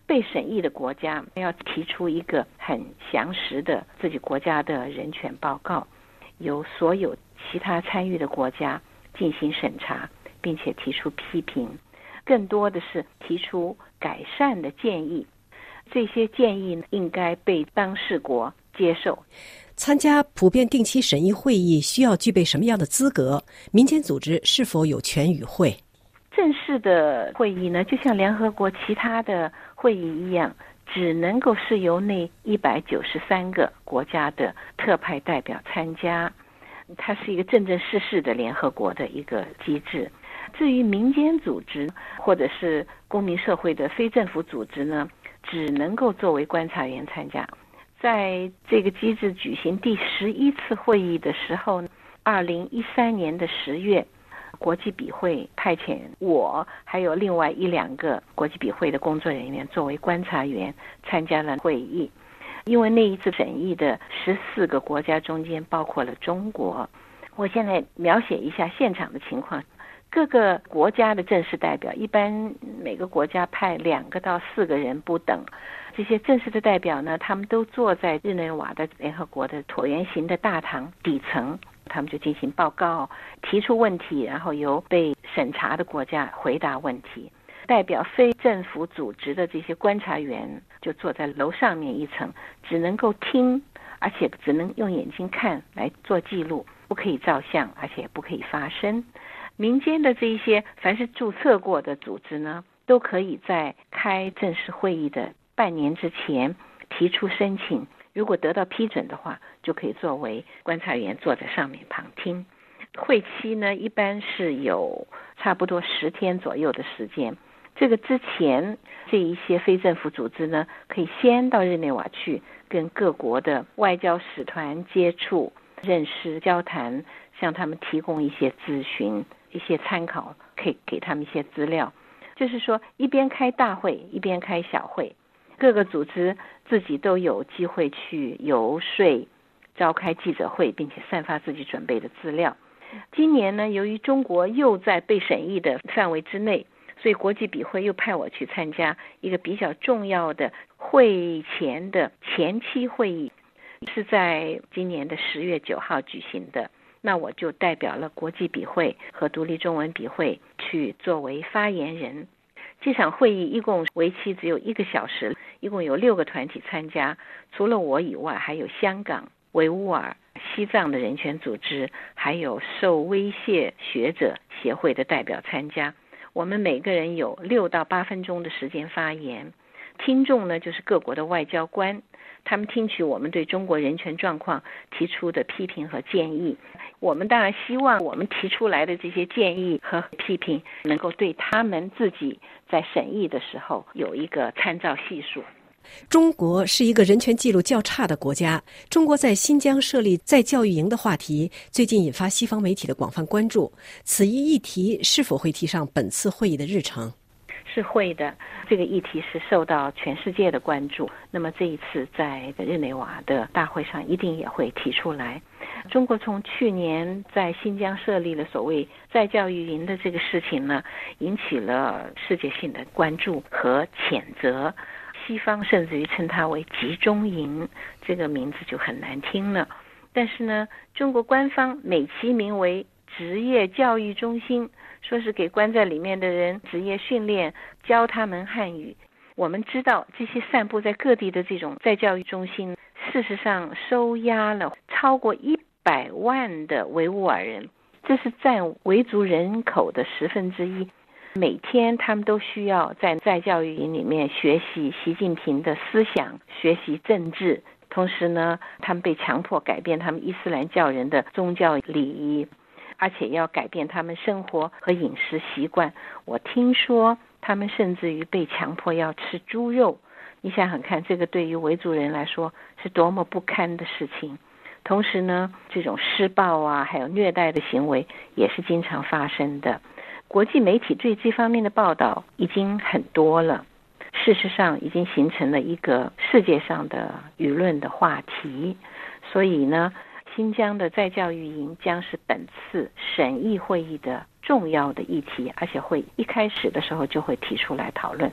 被审议的国家要提出一个很详实的自己国家的人权报告，由所有其他参与的国家进行审查，并且提出批评，更多的是提出改善的建议。这些建议应该被当事国接受。 参加普遍定期审议会议需要具备什么样的资格？民间组织是否有权与会？ 正式的会议呢，就像联合国其他的会议一样，只能够是由那一百九十三个国家的特派代表参加，它是一个正正式式的联合国的一个机制。至于民间组织或者是公民社会的非政府组织呢，只能够作为观察员参加。在这个机制举行第十一次会议的时候，二零一三年的十月，国际笔会派遣我还有另外一两个国际笔会的工作人员作为观察员参加了会议。因为那一次审议的十四个国家中间包括了中国。我现在描写一下现场的情况。各个国家的正式代表，一般每个国家派两个到四个人不等。这些正式的代表呢，他们都坐在日内瓦的联合国的椭圆形的大堂底层，他们就进行报告，提出问题，然后由被审查的国家回答问题。代表非政府组织的这些观察员就坐在楼上面一层，只能够听，而且只能用眼睛看来做记录，不可以照相，而且不可以发声。民间的这一些凡是注册过的组织呢，都可以在开正式会议的半年之前提出申请，如果得到批准的话，就可以作为观察员坐在上面旁听。会期呢，一般是有差不多十天左右的时间。这个之前，这一些非政府组织呢，可以先到日内瓦去跟各国的外交使团接触、认识、交谈，向他们提供一些咨询、一些参考，可以给他们一些资料。就是说，一边开大会，一边开小会，各个组织自己都有机会去游说、召开记者会，并且散发自己准备的资料。今年呢，由于中国又在被审议的范围之内，所以国际笔会又派我去参加一个比较重要的会前的前期会议，是在今年的十月九号举行的。那我就代表了国际笔会和独立中文笔会去作为发言人。这场会议一共为期只有一个小时，一共有六个团体参加，除了我以外，还有香港、维吾尔、西藏的人权组织，还有受威胁学者协会的代表参加。我们每个人有六到八分钟的时间发言。听众呢，就是各国的外交官，他们听取我们对中国人权状况提出的批评和建议。我们当然希望我们提出来的这些建议和批评能够对他们自己在审议的时候有一个参照系数。 中国是一个人权记录较差的国家。中国在新疆设立再教育营的话题最近引发西方媒体的广泛关注，此一议题是否会提上本次会议的日程？ 是会的，这个议题是受到全世界的关注。那么这一次在日内瓦的大会上一定也会提出来。中国从去年在新疆设立了所谓再教育营的这个事情呢，引起了世界性的关注和谴责。西方甚至于称它为集中营，这个名字就很难听了。但是呢，中国官方美其名为职业教育中心，说是给关在里面的人职业训练，教他们汉语。我们知道这些散布在各地的这种再教育中心，事实上收押了超过一百万的维吾尔人，这是占维族人口的十分之一。每天他们都需要在再教育营里面学习习近平的思想，学习政治，同时呢，他们被强迫改变他们伊斯兰教人的宗教礼仪，而且要改变他们生活和饮食习惯。我听说他们甚至于被强迫要吃猪肉。你想想看，这个对于维族人来说是多么不堪的事情。同时呢，这种施暴啊，还有虐待的行为也是经常发生的。国际媒体对这方面的报道已经很多了，事实上已经形成了一个世界上的舆论的话题。所以呢，新疆的再教育营将是本次审议会议的重要的议题，而且会一开始的时候就会提出来讨论。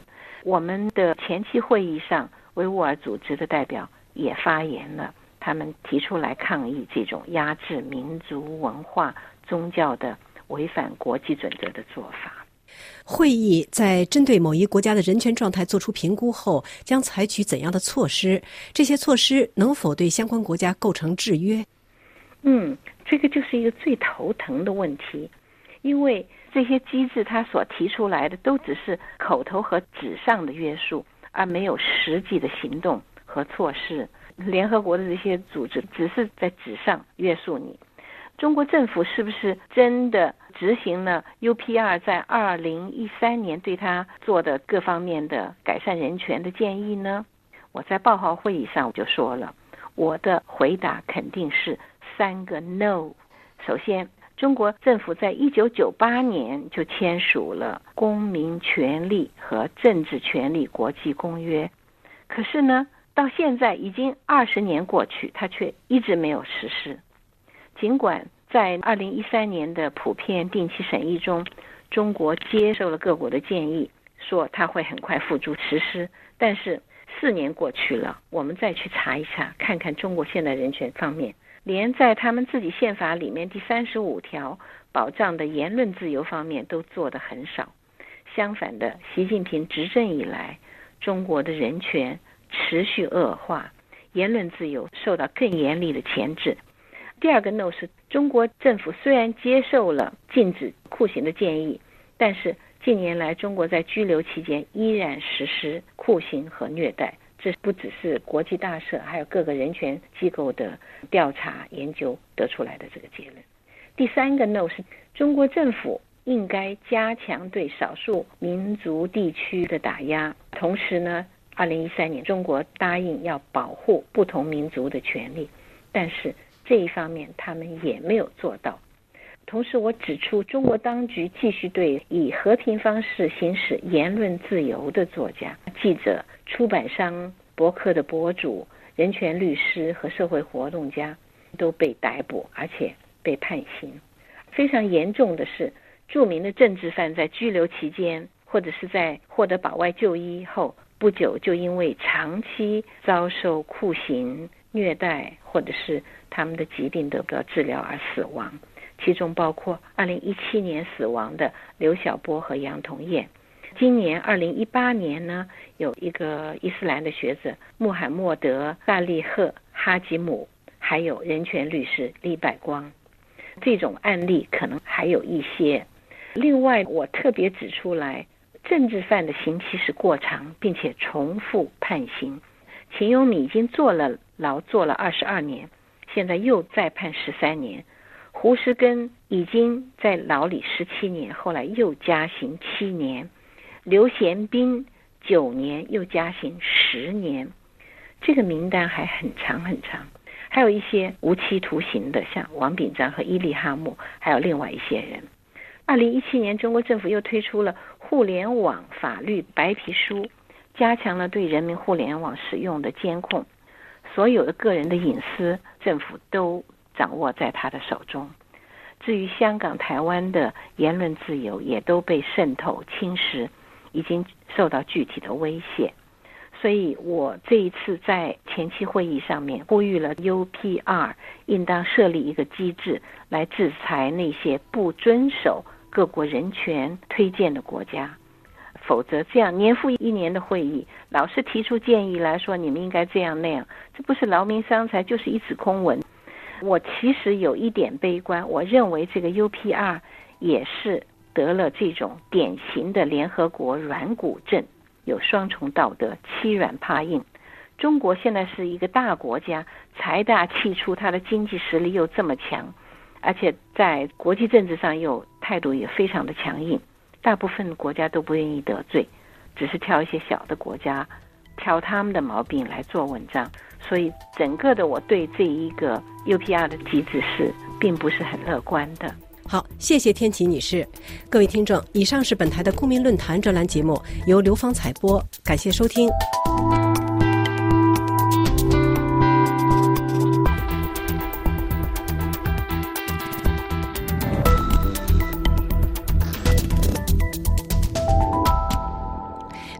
我们的前期会议上，维吾尔组织的代表也发言了，他们提出来抗议这种压制民族文化宗教的违反国际准则的做法。 会议在针对某一国家的人权状态做出评估后，将采取怎样的措施？这些措施能否对相关国家构成制约？ 嗯，这个就是一个最头疼的问题，因为这些机制它所提出来的都只是口头和纸上的约束，而没有实际的行动和措施。联合国的这些组织只是在纸上约束你。中国政府是不是真的执行了 U P R 在二零一三年对他做的各方面的改善人权的建议呢？我在报告会议上我就说了，我的回答肯定是三个 no。 首先，中国政府在一九九八年就签署了公民权利和政治权利国际公约，可是呢，到现在已经二十年过去，它却一直没有实施。尽管在二零一三年的普遍定期审议中，中国接受了各国的建议，说它会很快付诸实施，但是四年过去了，我们再去查一查，看看中国现在人权方面，连在他们自己宪法里面第三十五条保障的言论自由方面都做得很少。相反的，习近平执政以来，中国的人权持续恶化，言论自由受到更严厉的钳制。第二个 no 是中国政府虽然接受了禁止酷刑的建议，但是近年来中国在拘留期间依然实施酷刑和虐待，这不只是国际大社还有各个人权机构的调查研究得出来的这个结论。第三个 no 是中国政府应该加强对少数民族地区的打压，同时呢，二零一三年中国答应要保护不同民族的权利，但是这一方面他们也没有做到。同时我指出，中国当局继续对以和平方式行使言论自由的作家、记者、出版商、博客的博主、人权律师和社会活动家都被逮捕，而且被判刑。非常严重的是，著名的政治犯在拘留期间或者是在获得保外就医后不久就因为长期遭受酷刑、虐待或者是他们的疾病得不到治疗而死亡，其中包括二零一七年死亡的刘晓波和杨同艳。今年二零一八年呢，有一个伊斯兰的学者穆罕默德·萨利赫·哈吉姆，还有人权律师李百光。这种案例可能还有一些。另外我特别指出来，政治犯的刑期是过长并且重复判刑。秦永敏已经坐了牢坐了二十二年，现在又再判十三年。胡石根已经在牢里十七年，后来又加刑七年。刘贤斌九年，又加刑十年。这个名单还很长很长，还有一些无期徒刑的，像王炳章和伊利哈木，还有另外一些人。二零一七年，中国政府又推出了互联网法律白皮书，加强了对人民互联网使用的监控，所有的个人的隐私，政府都掌握在他的手中。至于香港、台湾的言论自由，也都被渗透侵蚀，已经受到具体的威胁。所以我这一次在前期会议上面呼吁了 U P R 应当设立一个机制来制裁那些不遵守各国人权推荐的国家，否则这样年复一年的会议老是提出建议来说你们应该这样那样，这不是劳民伤财就是一纸空文。我其实有一点悲观，我认为这个 U P R 也是得了这种典型的联合国软骨症，有双重道德，欺软怕硬。中国现在是一个大国家，财大气粗，它的经济实力又这么强，而且在国际政治上又态度也非常的强硬，大部分国家都不愿意得罪，只是挑一些小的国家挑他们的毛病来做文章。所以整个的我对这一个 U P R 的机制是并不是很乐观的。 好，谢谢天琪女士。各位听众，以上是本台的公民论坛专栏节目，由刘芳采播，感谢收听。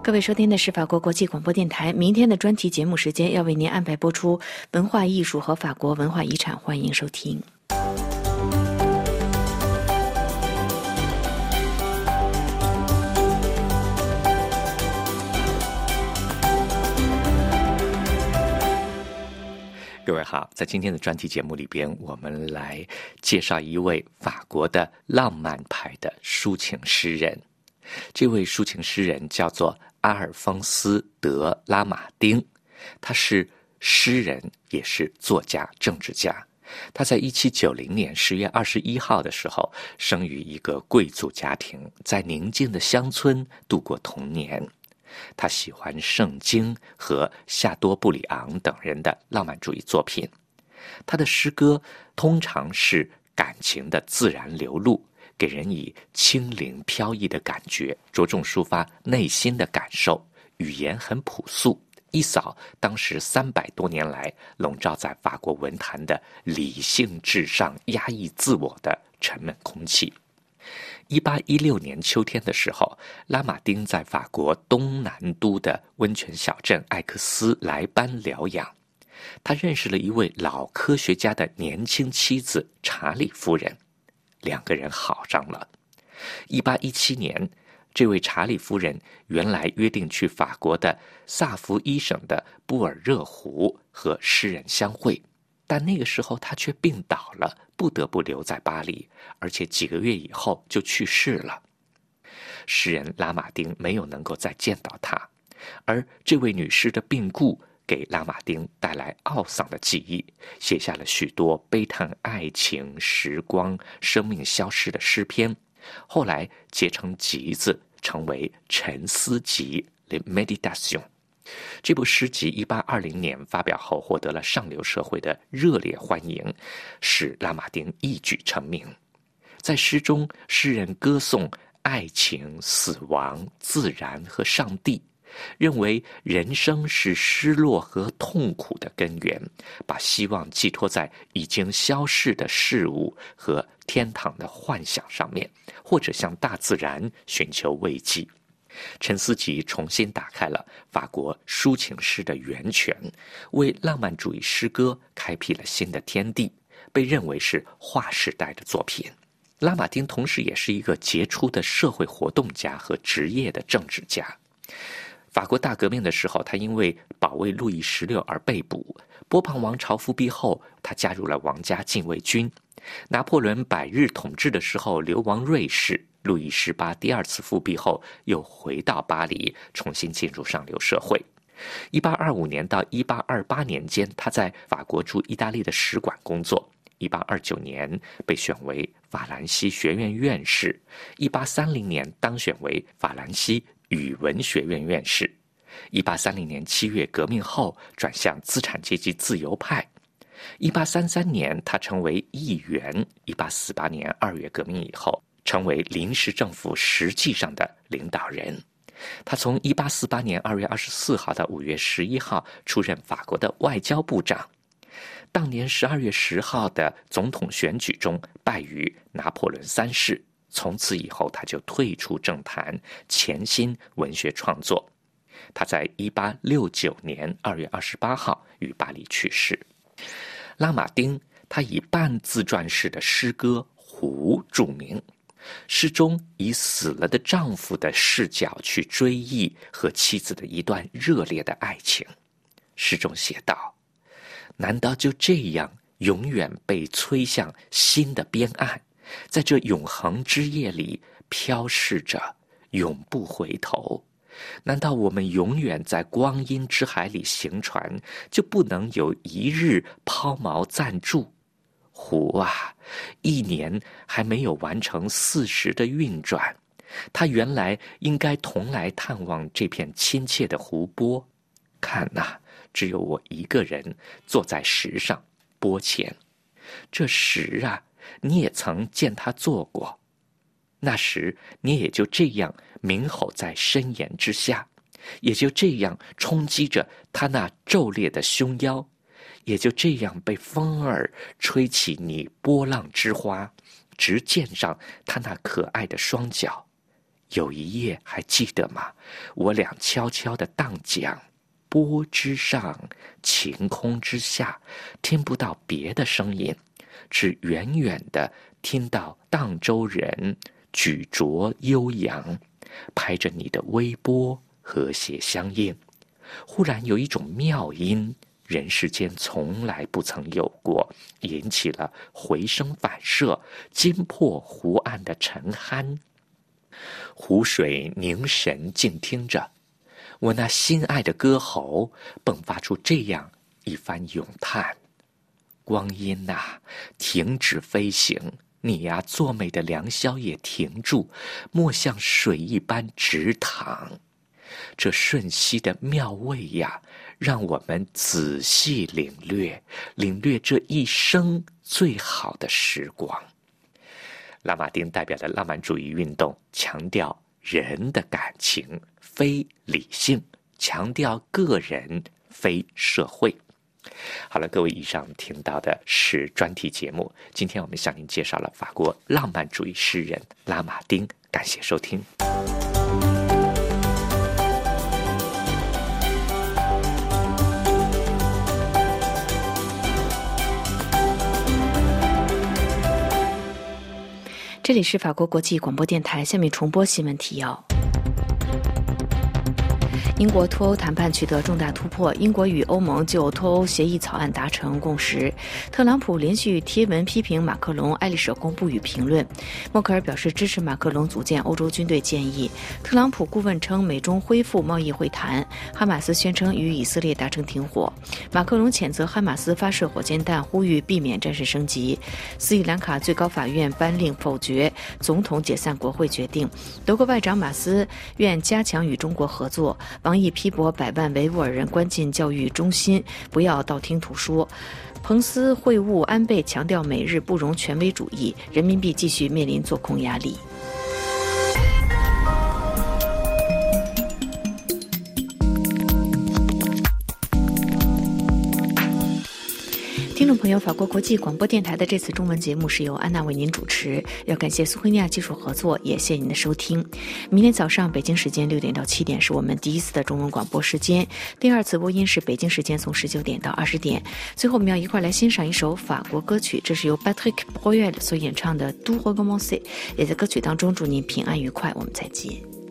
各位收听的是法国国际广播电台，明天的专题节目时间要为您安排播出文化艺术和法国文化遗产，欢迎收听。 各位好，在今天的专题节目里边，我们来介绍一位法国的浪漫派的抒情诗人。这位抒情诗人叫做阿尔丰斯·德拉马丁，他是诗人，也是作家、政治家。他在一七九零年十月二十一号的时候，生于一个贵族家庭，在宁静的乡村度过童年。他喜欢圣经和夏多布里昂等人的浪漫主义作品。他的诗歌通常是感情的自然流露，给人以轻灵飘逸的感觉，着重抒发内心的感受，语言很朴素，一扫当时三百多年来笼罩在法国文坛的理性至上、压抑自我的沉闷空气。一八一六年秋天的时候，拉马丁在法国东南都的温泉小镇艾克斯莱班疗养。他认识了一位老科学家的年轻妻子查理夫人，两个人好上了。一八一七年，这位查理夫人原来约定去法国的萨伏伊省的布尔热湖和诗人相会，但那个时候他却病倒了，不得不留在巴黎，而且几个月以后就去世了。诗人拉马丁没有能够再见到他，而这位女士的病故给拉马丁带来懊丧的记忆，写下了许多悲叹爱情、时光、生命消失的诗篇，后来结成集子，成为《沉思集》Les Méditations。这部诗集一八二零年发表后，获得了上流社会的热烈欢迎，使拉马丁一举成名。在诗中，诗人歌颂爱情、死亡、自然和上帝，认为人生是失落和痛苦的根源，把希望寄托在已经消逝的事物和天堂的幻想上面，或者向大自然寻求慰藉。陈思吉重新打开了法国抒情诗的源泉，为浪漫主义诗歌开辟了新的天地，被认为是划时代的作品。拉马丁同时也是一个杰出的社会活动家和职业的政治家。法国大革命的时候，他因为保卫路易十六而被捕。波旁王朝复辟后，他加入了王家禁卫军。拿破仑百日统治的时候流亡瑞士。路易十八第二次复辟后，又回到巴黎，重新进入上流社会。一八二五年到一八二八年间，他在法国驻意大利的使馆工作。一八二九年被选为法兰西学院院士。一八三零年当选为法兰西语文学院院士。一八三零年七月革命后，转向资产阶级自由派。一八三三年他成为议员。一八四八年二月革命以后，成为临时政府实际上的领导人。他从一八四八年二月二十四号到五月十一号出任法国的外交部长。当年十二月十号的总统选举中败于拿破仑三世，从此以后他就退出政坛，潜心文学创作。他在一八六九年二月二十八号于巴黎去世。拉马丁他以半自传式的诗歌《湖》著名，诗中以死了的丈夫的视角去追忆和妻子的一段热烈的爱情。诗中写道：难道就这样永远被催向新的边岸，在这永恒之夜里飘逝着，永不回头？难道我们永远在光阴之海里行船，就不能有一日抛锚暂住？湖啊，一年还没有完成四十的运转，它原来应该同来探望这片亲切的湖泊。看哪，只有我一个人坐在石上波前。这石啊，你也曾见它坐过。那时你也就这样鸣吼在深岩之下，也就这样冲击着他那骤烈的胸腰，也就这样被风儿吹起你波浪之花，直溅上他那可爱的双脚， 有一夜还记得吗？我俩悄悄地荡桨，波之上，晴空之下，听不到别的声音，只远远地听到荡舟人举着悠扬，拍着你的微波，和谐相应。忽然有一种妙音，人世间从来不曾有过，引起了回声反射，惊破湖岸的沉酣。湖水凝神静听着，我那心爱的歌喉迸发出这样一番咏叹：光阴啊，停止飞行，你呀、啊，作美的良宵也停住，莫像水一般直淌。这瞬息的妙味呀，让我们仔细领略，领略这一生最好的时光。拉马丁代表的浪漫主义运动强调人的感情，非理性，强调个人，非社会。好了，各位，以上听到的是专题节目。今天我们向您介绍了法国浪漫主义诗人拉马丁，感谢收听。 这里是法国国际广播电台，下面重播新闻提要。英国脱欧谈判取得重大突破，英国与欧盟就脱欧协议草案达成共识。特朗普连续贴文批评马克龙，爱丽舍宫不予评论。默克尔表示支持马克龙组建欧洲军队建议。特朗普顾问称美中恢复贸易会谈。哈马斯宣称与以色列达成停火。马克龙谴责哈马斯发射火箭弹，呼吁避免战事升级。斯里兰卡最高法院颁令否决总统解散国会决定。德国外长马斯愿加强与中国合作。王毅批驳百万维吾尔人关进教育中心，不要道听途说。彭斯会晤安倍，强调美日不容权威主义，人民币继续面临做空压力。听众朋友，法国国际广播电台的这次中文节目是由安娜为您主持，要感谢苏菲尼亚技术合作，也谢谢您的收听。明天早上北京时间六点到七点是我们第一次的中文广播时间，第二次播音是北京时间从十九点到二十点。最后我们要一块来欣赏一首法国歌曲，这是由 Patrick Bruel 所演唱的 Tout recommencer， 也在歌曲当中祝您平安愉快，我们再见。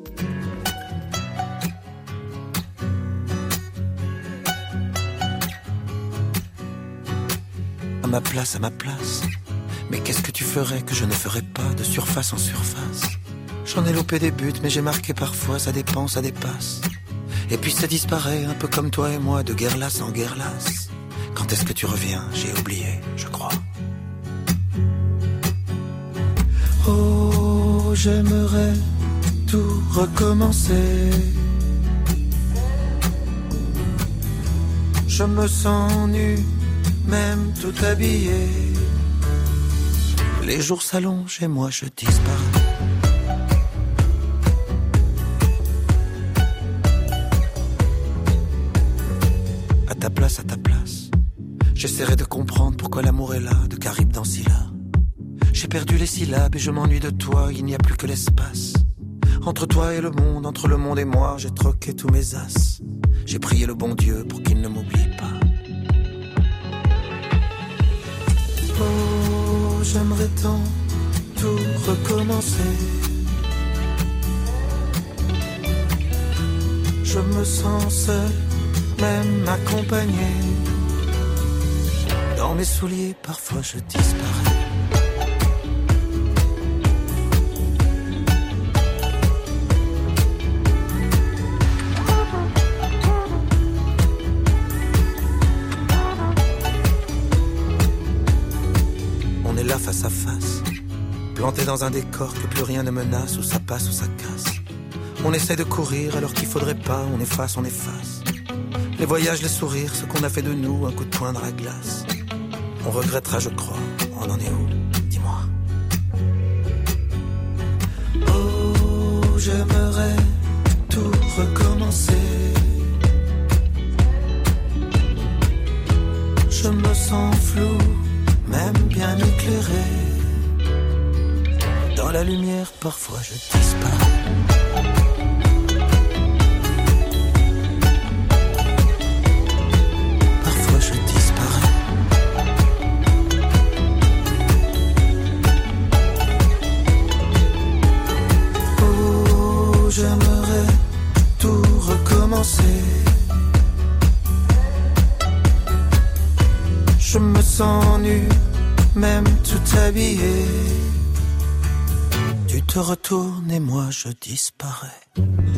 À ma place, à ma place. Mais qu'est-ce que tu ferais que je ne ferais pas de surface en surface? J'en ai loupé des buts, mais j'ai marqué parfois, ça dépend, ça dépasse. Et puis ça disparaît, un peu comme toi et moi, de guerre lasse en guerre lasse. Quand est-ce que tu reviens? J'ai oublié, je crois. Oh, j'aimerais tout recommencer. Je me sens nu, même tout habillé. Les jours s'allongent et moi je disparais. À ta place, à ta place, j'essaierai de comprendre pourquoi l'amour est là, de Caribe dans Scylla. J'ai perdu les syllabes et je m'ennuie de toi, il n'y a plus que l'espace. Entre toi et le monde, entre le monde et moi, j'ai troqué tous mes as. J'ai prié le bon Dieu pour qu'il ne m'oublie pas. Oh, j'aimerais tant tout recommencer. Je me sens seul, même accompagné. Dans mes souliers, parfois je disparais. Là face à face, planté dans un décor que plus rien ne menace, où ça passe ou ça casse. On essaie de courir alors qu'il faudrait pas, on efface, on efface. Les voyages, les sourires, ce qu'on a fait de nous, un coup de poing dans la glace. On regrettera, je crois, on en est où? Dis-moi. Oh, j'aimerais tout recommencer. Je me sens flou, même bien éclairé. Dans la lumière, parfois je disparais. sens nu, même tout habillé. Tu te retournes et moi je disparais.